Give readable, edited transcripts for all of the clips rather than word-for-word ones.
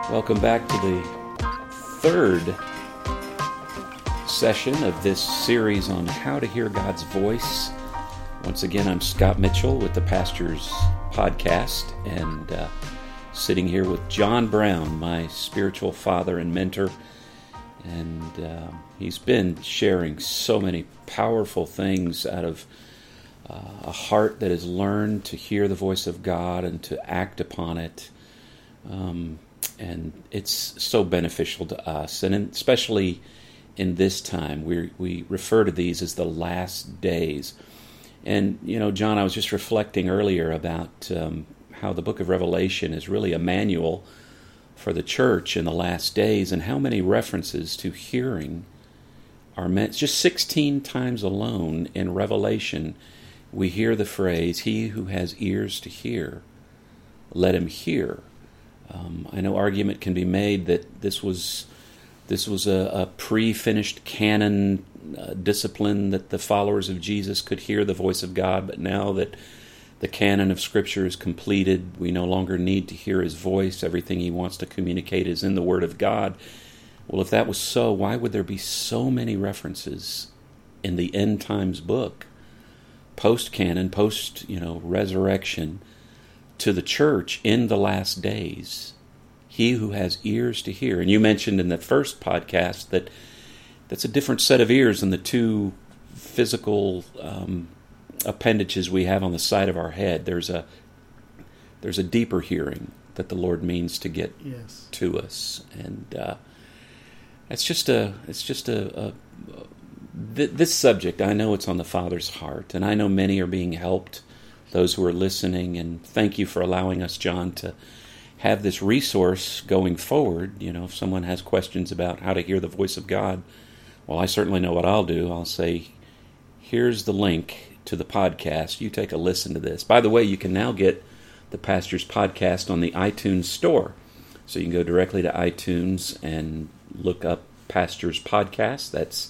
Welcome back to the third session of this series on how to hear God's voice. Once again, I'm Scott Mitchell with the Pastors Podcast, and sitting here with John Brown, my spiritual father and mentor. And he's been sharing so many powerful things out of a heart that has learned to hear the voice of God and to act upon it. And it's so beneficial to us, and especially in this time, we refer to these as the last days. And, you know, John, I was just reflecting earlier about how the book of Revelation is really a manual for the church in the last days, and how many references to hearing are meant. Just 16 times alone in Revelation, we hear the phrase, "He who has ears to hear, let him hear." I know argument can be made that this was a pre-finished canon discipline that the followers of Jesus could hear the voice of God, but now that the canon of Scripture is completed, we no longer need to hear His voice. Everything He wants to communicate is in the Word of God. Well, if that was so, why would there be so many references in the end times book, post-canon, post-resurrection, to the church in the last days? He who has ears to hear. And you mentioned in the first podcast that that's a different set of ears than the two physical appendages we have on the side of our head. There's a deeper hearing that the Lord means to get to us, and this subject. I know it's on the Father's heart, and I know many are being helped, those who are listening, and thank you for allowing us, John, to have this resource going forward. You know, if someone has questions about how to hear the voice of God, well, I certainly know what I'll do. I'll say, here's the link to the podcast. You take a listen to this. By the way, you can now get the Pastors Podcast on the iTunes Store. So you can go directly to iTunes and look up Pastors Podcast. That's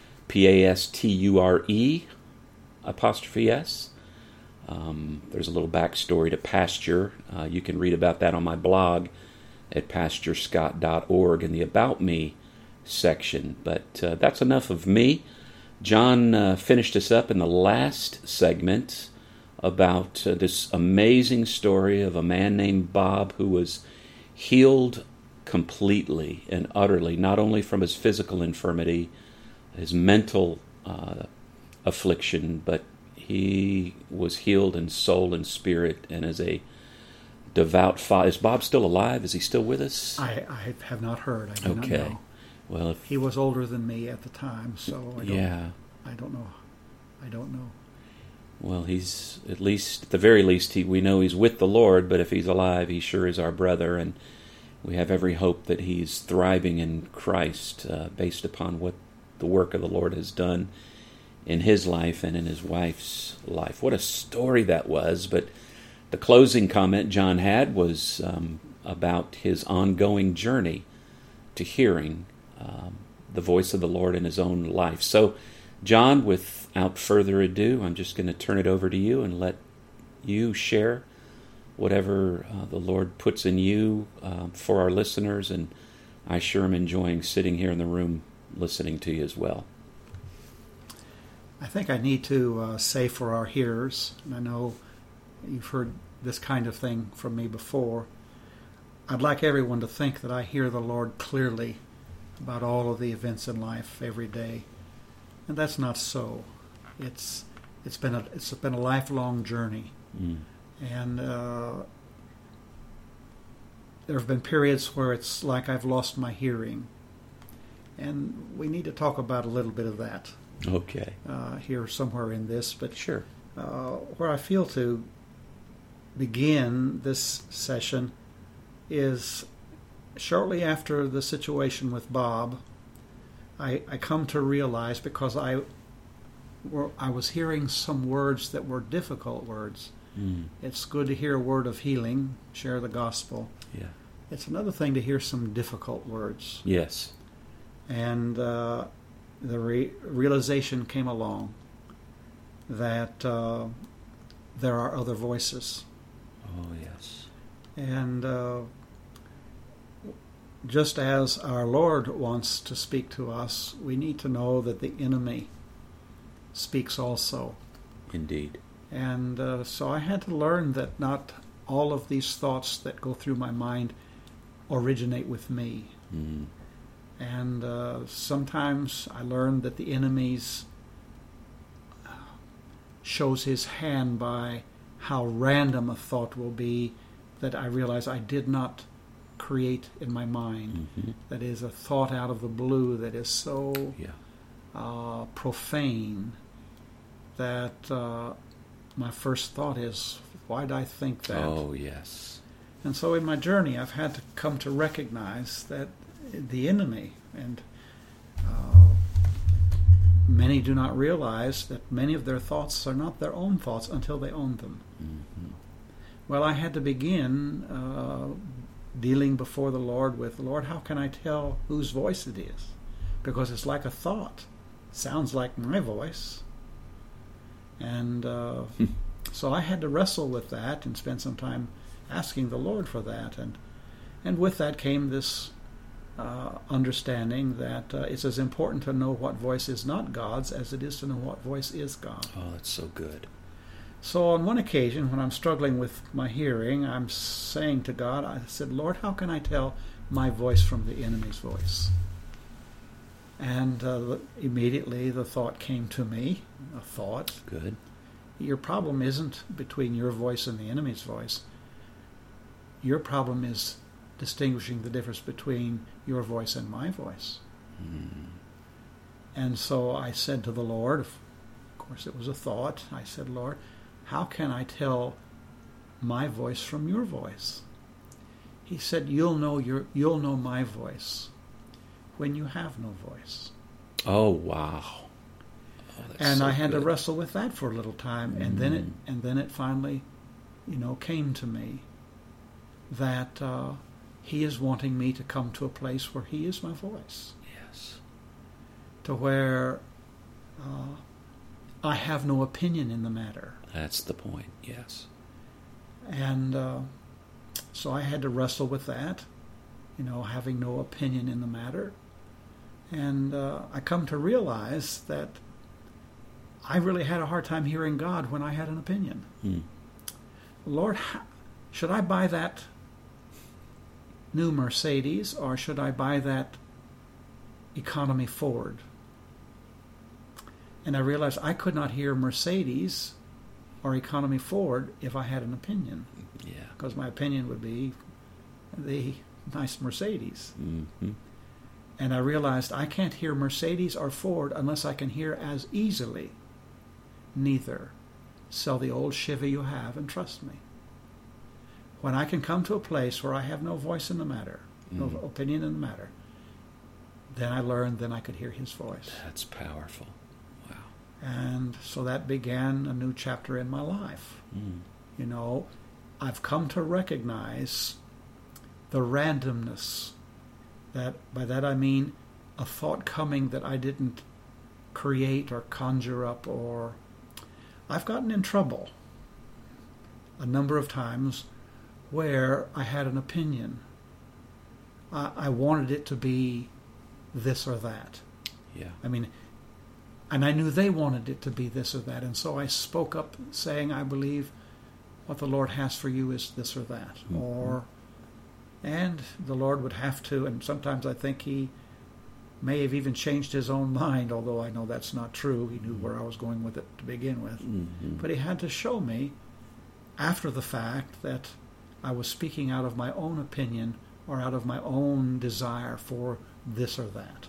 PASTURE''S. There's a little backstory to Pasture. You can read about that on my blog at pasturescott.org in the About Me section. But that's enough of me. John finished us up in the last segment about this amazing story of a man named Bob who was healed completely and utterly, not only from his physical infirmity, his mental affliction, but he was healed in soul and spirit, and as a devout father. Is Bob still alive? Is he still with us? I have not heard. I do not know. Well, he was older than me at the time, so I don't know. Well, he's at the very least, we know he's with the Lord. But if he's alive, he sure is our brother, and we have every hope that he's thriving in Christ, based upon what the work of the Lord has done in his life and in his wife's life. What a story that was. But the closing comment John had was about his ongoing journey to hearing the voice of the Lord in his own life. So, John, without further ado, I'm just going to turn it over to you and let you share whatever the Lord puts in you for our listeners. And I sure am enjoying sitting here in the room listening to you as well. I think I need to say for our hearers, and I know you've heard this kind of thing from me before, I'd like everyone to think that I hear the Lord clearly about all of the events in life every day, and that's not so. It's been a lifelong journey, and there have been periods where it's like I've lost my hearing, and we need to talk about a little bit of that. Okay. Here somewhere in this, but sure. Where I feel to begin this session is shortly after the situation with Bob. I come to realize, because I was hearing some words that were difficult words. It's good to hear a word of healing, share the gospel. Yeah. It's another thing to hear some difficult words. Yes. And the realization came along that there are other voices. Oh, yes. And just as our Lord wants to speak to us, we need to know that the enemy speaks also. Indeed. And so I had to learn that not all of these thoughts that go through my mind originate with me. Mm. And sometimes I learned that the enemy shows his hand by how random a thought will be that I realize I did not create in my mind. Mm-hmm. That is a thought out of the blue that is so profane that my first thought is, why did I think that? Oh, yes. And so in my journey, I've had to come to recognize that the enemy, and many do not realize that many of their thoughts are not their own thoughts until they own them. Mm-hmm. Well, I had to begin dealing before the Lord with, Lord, how can I tell whose voice it is? Because it's like a thought. It sounds like my voice. And so I had to wrestle with that and spend some time asking the Lord for that. And with that came this understanding that it's as important to know what voice is not God's as it is to know what voice is God. Oh, that's so good. So on one occasion, when I'm struggling with my hearing, I'm saying to God, I said, Lord, how can I tell my voice from the enemy's voice? And immediately the thought came to me, a thought. Good. Your problem isn't between your voice and the enemy's voice. Your problem is distinguishing the difference between your voice and my voice. Mm. And so I said to the Lord, of course it was a thought, I said, Lord, how can I tell my voice from your voice? He said, you'll know my voice when you have no voice. Oh, wow. Oh, and so I had good. to wrestle with that for a little time, and then it finally, came to me that He is wanting me to come to a place where He is my voice. Yes. To where I have no opinion in the matter. That's the point, yes. And so I had to wrestle with that, having no opinion in the matter. And I come to realize that I really had a hard time hearing God when I had an opinion. Mm. Lord, should I buy that new Mercedes or should I buy that economy Ford? And I realized I could not hear Mercedes or economy Ford if I had an opinion. Yeah. Because my opinion would be the nice Mercedes. Mm-hmm. And I realized I can't hear Mercedes or Ford unless I can hear as easily neither. Sell the old Chevy you have and trust me. When I can come to a place where I have no voice in the matter, no opinion in the matter, then I learned, then I could hear His voice. That's powerful. Wow. And so that began a new chapter in my life. Mm. I've come to recognize the randomness. By that I mean a thought coming that I didn't create or conjure up, or I've gotten in trouble a number of times where I had an opinion. I wanted it to be this or that. Yeah. And I knew they wanted it to be this or that, and so I spoke up saying, I believe what the Lord has for you is this or that. Mm-hmm. And the Lord would have to, and sometimes I think He may have even changed His own mind, although I know that's not true. He knew where I was going with it to begin with. Mm-hmm. But He had to show me after the fact that I was speaking out of my own opinion or out of my own desire for this or that.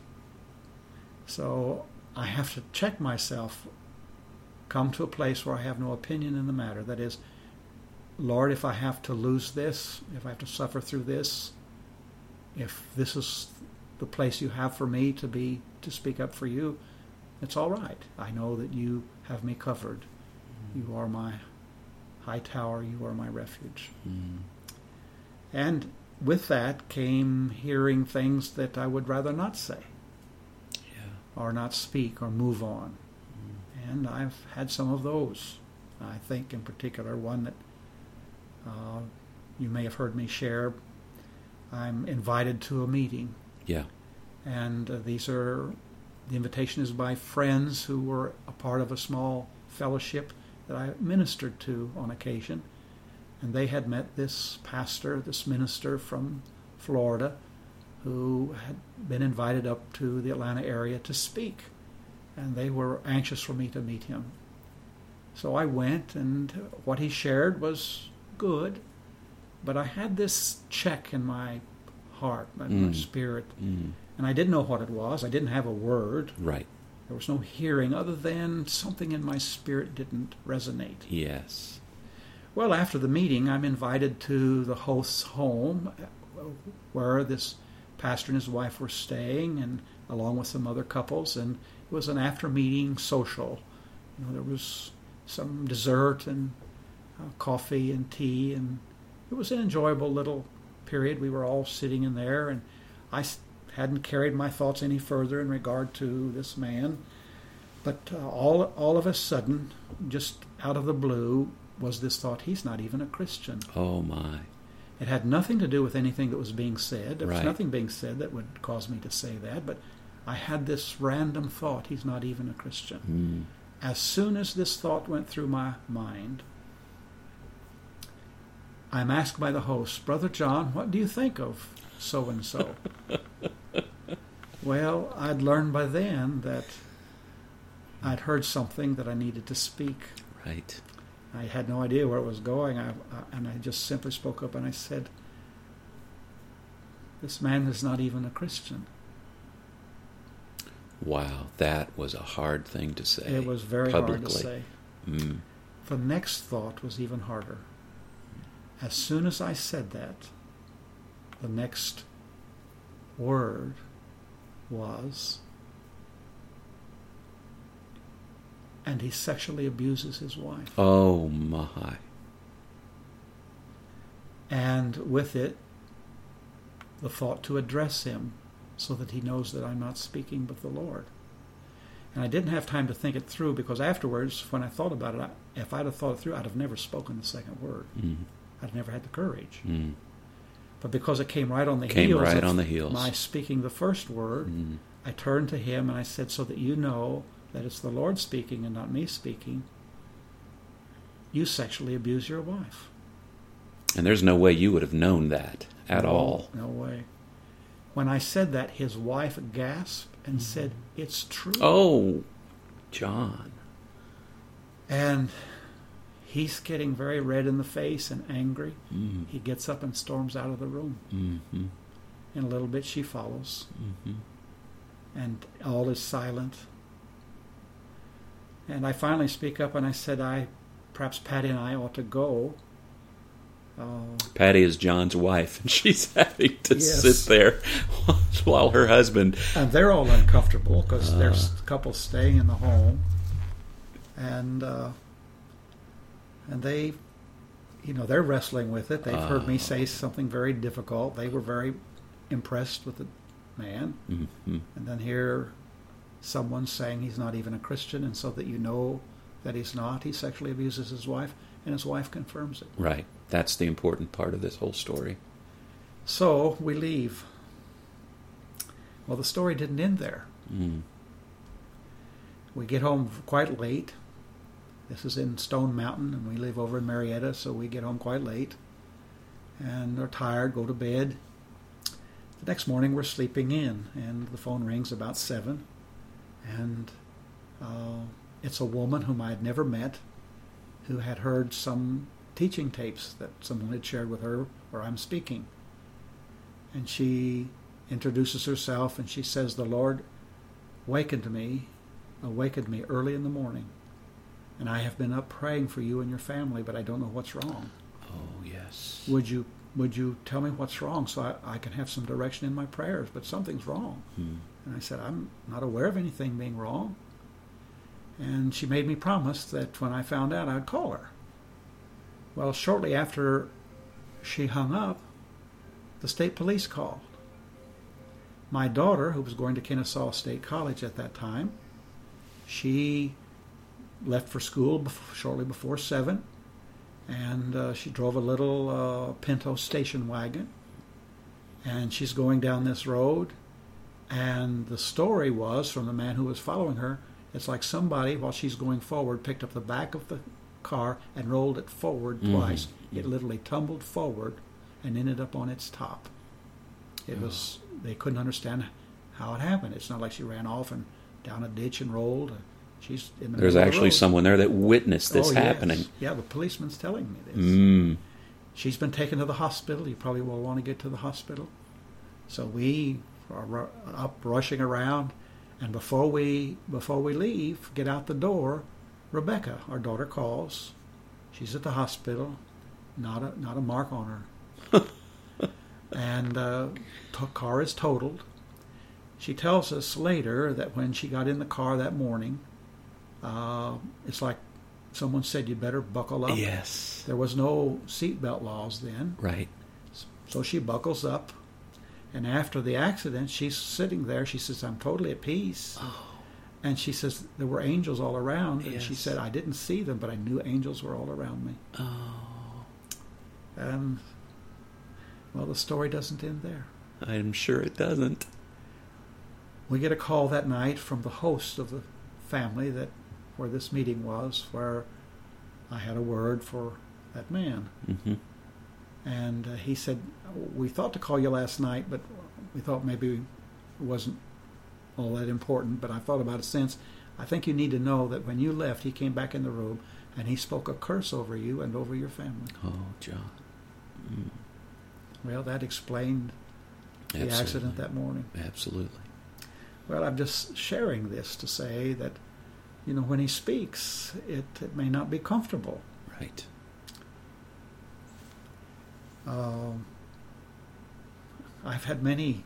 So I have to check myself, come to a place where I have no opinion in the matter. That is, Lord, if I have to lose this, if I have to suffer through this, if this is the place you have for me to speak up for you, it's all right. I know that you have me covered. You are my high tower. You are my refuge. Mm. And with that came hearing things that I would rather not say, or not speak, or move on. And I've had some of those. I think in particular one that you may have heard me share I'm invited to a meeting. Yeah. And the invitation is by friends who were a part of a small fellowship that I ministered to on occasion. And they had met this pastor, this minister from Florida, who had been invited up to the Atlanta area to speak. And they were anxious for me to meet him. So I went, and what he shared was good, but I had this check in my heart, my spirit, and I didn't know what it was. I didn't have a word. Right. There was no hearing other than something in my spirit didn't resonate. Yes. Well, after the meeting, I'm invited to the host's home where this pastor and his wife were staying, and along with some other couples, and it was an after-meeting social. There was some dessert and coffee and tea, and it was an enjoyable little period. We were all sitting in there, and I hadn't carried my thoughts any further in regard to this man. But all of a sudden, just out of the blue, was this thought, he's not even a Christian. Oh, my. It had nothing to do with anything that was being said. There was Right. nothing being said that would cause me to say that, but I had this random thought, he's not even a Christian. As soon as this thought went through my mind, I'm asked by the host, Brother John, what do you think of so-and-so? Well, I'd learned by then that I'd heard something that I needed to speak. Right. I had no idea where it was going, and I just simply spoke up and I said, this man is not even a Christian. Wow, that was a hard thing to say. It was very publicly. hard to say. The next thought was even harder. As soon as I said that, the next word was, and he sexually abuses his wife. Oh, my. And with it, the thought to address him so that he knows that I'm not speaking but the Lord. And I didn't have time to think it through, because afterwards, when I thought about it, if I'd have thought it through, I'd have never spoken the second word. I'd never had the courage. But because it came right on the heels of my speaking the first word, I turned to him and I said, so that you know that it's the Lord speaking and not me speaking, you sexually abuse your wife. And there's no way you would have known that at all. No way. When I said that, his wife gasped and said, it's true. Oh, John. And he's getting very red in the face and angry. He gets up and storms out of the room. In a little bit, she follows. And all is silent. And I finally speak up and I said, perhaps Patty and I ought to go. Patty is John's wife, and she's having to Yes. sit there while her husband... And they're all uncomfortable because there's couples staying in the home. And they, they're wrestling with it. They've heard me say something very difficult. They were very impressed with the man. And then hear someone saying he's not even a Christian, and so that you know that he's not, he sexually abuses his wife, and his wife confirms it. Right. That's the important part of this whole story. So we leave. Well, the story didn't end there. We get home quite late. This is in Stone Mountain, and we live over in Marietta, so we get home quite late. And are tired, go to bed. The next morning we're sleeping in, and the phone rings about 7. And it's a woman whom I had never met, who had heard some teaching tapes that someone had shared with her where I'm speaking. And she introduces herself, and she says, the Lord awakened me early in the morning, and I have been up praying for you and your family, but I don't know what's wrong. Oh, yes. Would you tell me what's wrong so I can have some direction in my prayers? But something's wrong. And I said, I'm not aware of anything being wrong. And she made me promise that when I found out, I'd call her. Well, shortly after she hung up, the state police called. My daughter, who was going to Kennesaw State College at that time, she left for school shortly before 7, and she drove a little Pinto station wagon, And she's going down this road, and the story was from the man who was following her, it's like somebody, while she's going forward, picked up the back of the car and rolled it forward twice. It literally tumbled forward and ended up on its top. It was, they couldn't understand how it happened. It's not like she ran off and down a ditch and rolled. She's in the There's middle actually of the road. someone there that witnessed this happening. Yes. Yeah, the policeman's telling me this. Mm. She's been taken to the hospital. You probably will want to get to the hospital. So we are up rushing around, and before we leave, get out the door, Rebecca, our daughter, calls. She's at the hospital. Not a mark on her. And car is totaled. She tells us later that when she got in the car that morning, it's like someone said, "You better buckle up." Yes. There was no seatbelt laws then. Right. So she buckles up. And after the accident, she's sitting there. She says, "I'm totally at peace." Oh. And she says, there were angels all around. And she Yes. said, "I didn't see them, but I knew angels were all around me." Oh. And, well, the story doesn't end there. I'm sure it doesn't. We get a call that night from the host of the family where this meeting was, where I had a word for that man. Mm-hmm. And he said, "We thought to call you last night, but we thought maybe it wasn't all that important, but I thought about it since. I think you need to know that when you left, he came back in the room and he spoke a curse over you and over your family." Oh, John. Mm. Well, that explained the accident that morning. Absolutely. Well, I'm just sharing this to say that, when he speaks, it may not be comfortable. Right. I've had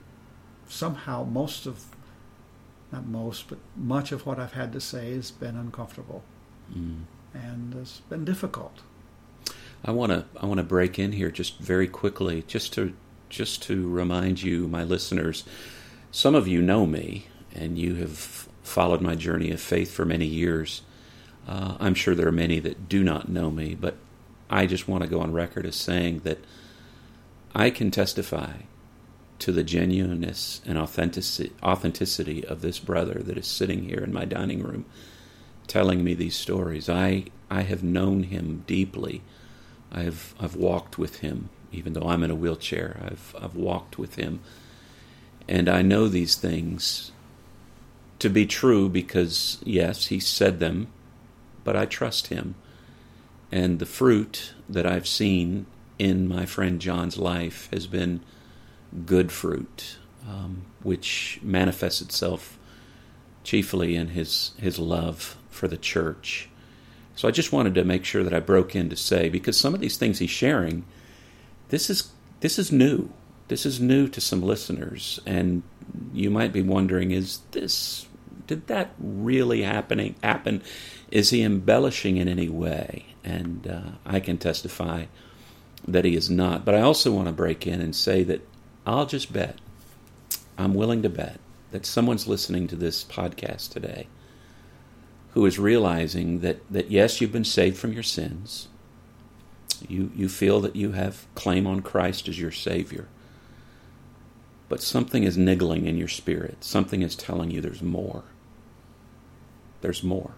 much of what I've had to say has been uncomfortable. Mm. And it's been difficult. I want to break in here just very quickly, just to remind you, my listeners. Some of you know me, and you have followed my journey of faith for many years. I'm sure there are many that do not know me, but I just want to go on record as saying that I can testify to the genuineness and authenticity of this brother that is sitting here in my dining room telling me these stories. I have known him deeply. I've walked with him, even though I'm in a wheelchair. I've walked with him, and I know these things to be true because, yes, he said them, but I trust him. And the fruit that I've seen in my friend John's life has been good fruit, which manifests itself chiefly in his love for the church. So I just wanted to make sure that I broke in to say, because some of these things he's sharing, this is new. This is new to some listeners, and you might be wondering, did that really happen? Is he embellishing in any way? And I can testify that he is not. But I also want to break in and say that I'm willing to bet that someone's listening to this podcast today who is realizing that yes, you've been saved from your sins. You feel that you have claim on Christ as your Savior. But something is niggling in your spirit. Something is telling you there's more. There's more.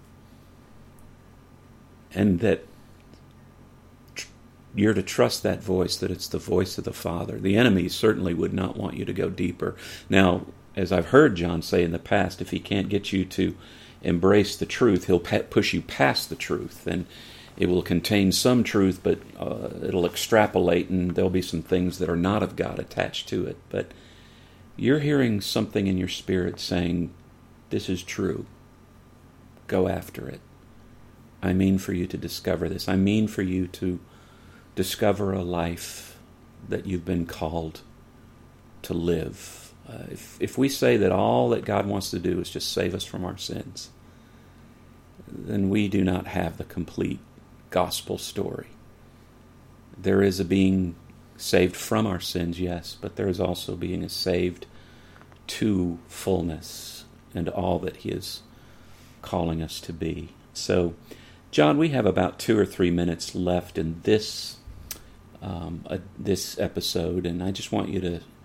And that you're to trust that voice, that it's the voice of the Father. The enemy certainly would not want you to go deeper. Now, as I've heard John say in the past, if he can't get you to embrace the truth, he'll push you past the truth. And it will contain some truth, but it'll extrapolate, and there'll be some things that are not of God attached to it. But you're hearing something in your spirit saying, this is true. Go after it. I mean for you to discover this. I mean for you to discover a life that you've been called to live. If we say that all that God wants to do is just save us from our sins, then we do not have the complete gospel story. There is a being saved from our sins, yes, but there is also being saved to fullness and all that He is calling us to be. So, John, we have about 2 or 3 minutes left in this episode, and I just want you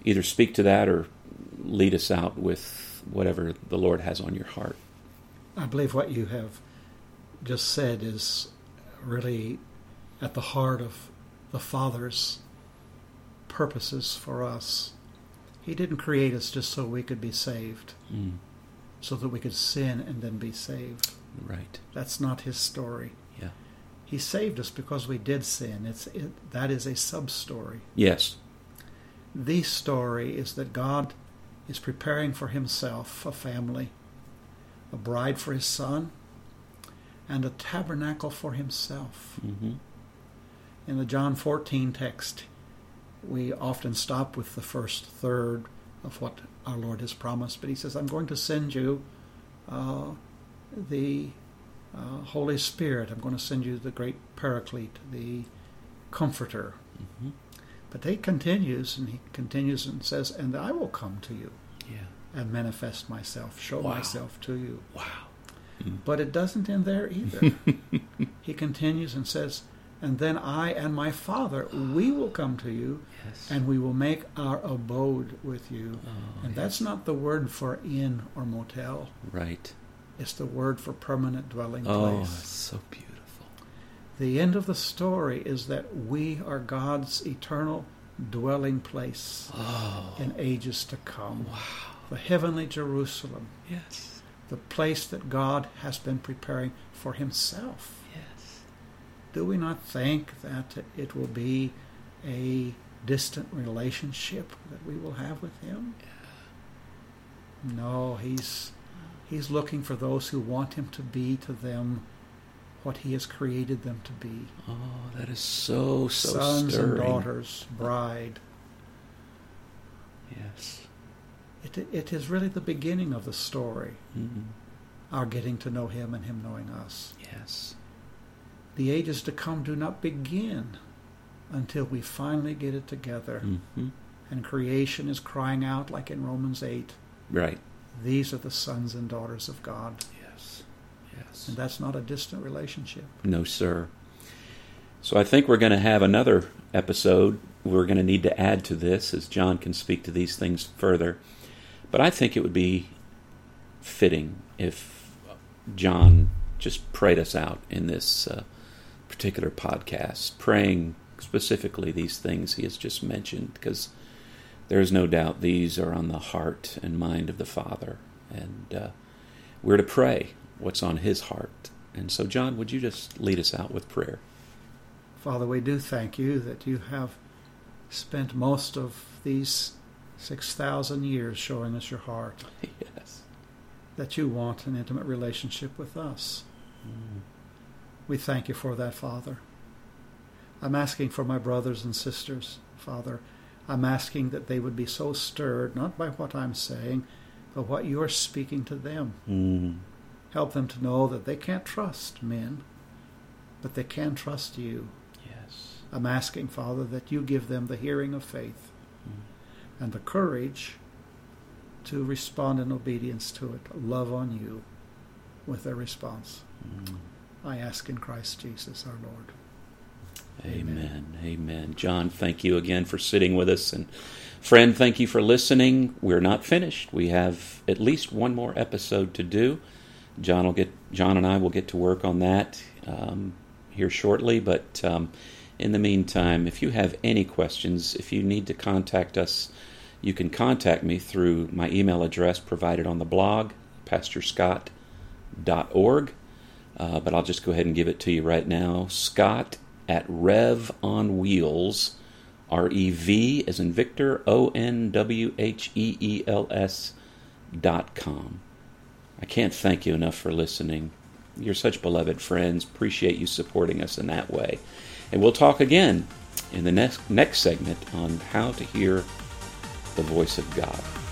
either speak to that or lead us out with whatever the Lord has on your heart. I believe what you have just said is really at the heart of the Father's purposes for us. He didn't create us just so we could be saved, so that we could sin and then be saved. Right. That's not his story. Yeah. He saved us because we did sin. That is a sub-story. Yes. The story is that God is preparing for himself a family, a bride for his Son, and a tabernacle for himself. Mm-hmm. In the John 14 text, we often stop with the first third of what our Lord has promised, but he says, I'm going to send you the Holy Spirit. I'm going to send you the great Paraclete, the Comforter. Mm-hmm. But he continues and says, and I will come to you and manifest myself, show myself to you. Wow. But it doesn't end there either. He continues and says, and then I and my Father, we will come to you, and we will make our abode with you. And that's not the word for inn or motel. Right. It's the word for permanent dwelling place. Oh, that's so beautiful. The end of the story is that we are God's eternal dwelling place in ages to come. Wow. The heavenly Jerusalem. Yes. The place that God has been preparing for himself. Yes. Do we not think that it will be a distant relationship that we will have with him? Yeah. No, he's looking for those who want him to be to them what he has created them to be. Oh, that is so Sons stirring. and daughters, bride. Yes. It is really the beginning of the story, Mm-hmm. our getting to know him and him knowing us. Yes. The ages to come do not begin until we finally get it together. Mm-hmm. And creation is crying out like in Romans 8. Right. These are the sons and daughters of God. Yes. Yes. And that's not a distant relationship. No, sir. So I think we're going to have another episode. We're going to need to add to this as John can speak to these things further. But I think it would be fitting if John just prayed us out in this particular podcast, praying specifically these things he has just mentioned, because there is no doubt these are on the heart and mind of the Father, and we're to pray what's on his heart. And so, John, would you just lead us out with prayer? Father, we do thank you that you have spent most of these 6,000 years showing us your heart. Yes. That you want an intimate relationship with us. We thank you for that, Father. I'm asking for my brothers and sisters, Father. I'm asking that they would be so stirred, not by what I'm saying, but what you're speaking to them. Help them to know that they can't trust men, but they can trust you. Yes. I'm asking, Father, that you give them the hearing of faith and the courage to respond in obedience to it, love on you with their response. I ask in Christ Jesus our Lord. Amen. Amen. John, thank you again for sitting with us. And friend, thank you for listening. We're not finished. We have at least one more episode to do. John and I will get to work on that here shortly. But in the meantime, if you have any questions, if you need to contact us, you can contact me through my email address provided on the blog, pastorscott.org. But I'll just go ahead and give it to you right now. Scott@RevOnWheels, REV as in Victor, ONWHEELS.com. I can't thank you enough for listening. You're such beloved friends. Appreciate you supporting us in that way. And we'll talk again in the next segment on how to hear the voice of God.